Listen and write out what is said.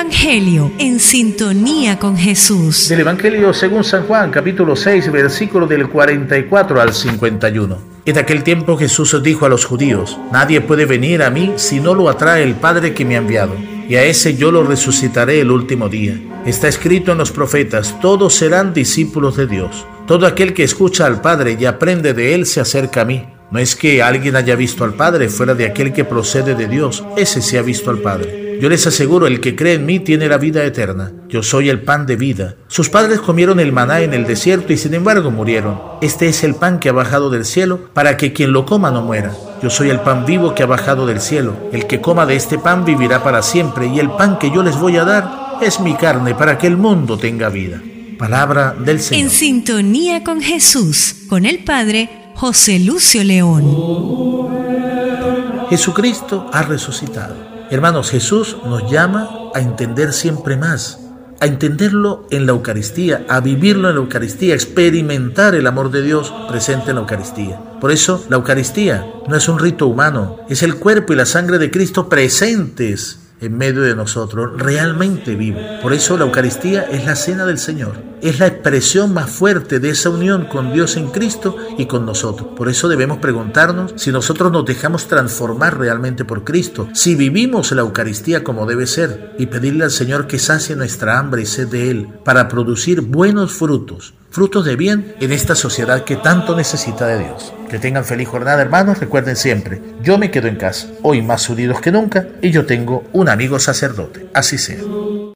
Evangelio en sintonía con Jesús. Del Evangelio según San Juan, capítulo 6, versículo del 44 al 51. En aquel tiempo Jesús dijo a los judíos: nadie puede venir a mí si no lo atrae el Padre que me ha enviado, y a ese yo lo resucitaré el último día. Está escrito en los profetas: todos serán discípulos de Dios. Todo aquel que escucha al Padre y aprende de él se acerca a mí. No es que alguien haya visto al Padre fuera de aquel que procede de Dios, ese sí ha visto al Padre. Yo les aseguro, el que cree en mí tiene la vida eterna. Yo soy el pan de vida. Sus padres comieron el maná en el desierto y sin embargo murieron. Este es el pan que ha bajado del cielo para que quien lo coma no muera. Yo soy el pan vivo que ha bajado del cielo. El que coma de este pan vivirá para siempre, y el pan que yo les voy a dar es mi carne para que el mundo tenga vida. Palabra del Señor. En sintonía con Jesús, con el Padre José Lucio León. Jesucristo ha resucitado. Hermanos, Jesús nos llama a entender siempre más, a entenderlo en la Eucaristía, a vivirlo en la Eucaristía, a experimentar el amor de Dios presente en la Eucaristía. Por eso, la Eucaristía no es un rito humano, es el cuerpo y la sangre de Cristo presentes en medio de nosotros, realmente vivo. Por eso la Eucaristía es la cena del Señor, es la expresión más fuerte de esa unión con Dios en Cristo y con nosotros. Por eso debemos preguntarnos si nosotros nos dejamos transformar realmente por Cristo, si vivimos la Eucaristía como debe ser, y pedirle al Señor que sacie nuestra hambre y sed de Él para producir buenos frutos de bien en esta sociedad que tanto necesita de Dios. Que tengan feliz jornada, hermanos. Recuerden siempre, yo me quedo en casa, hoy más unidos que nunca, y yo tengo un amigo sacerdote. Así sea.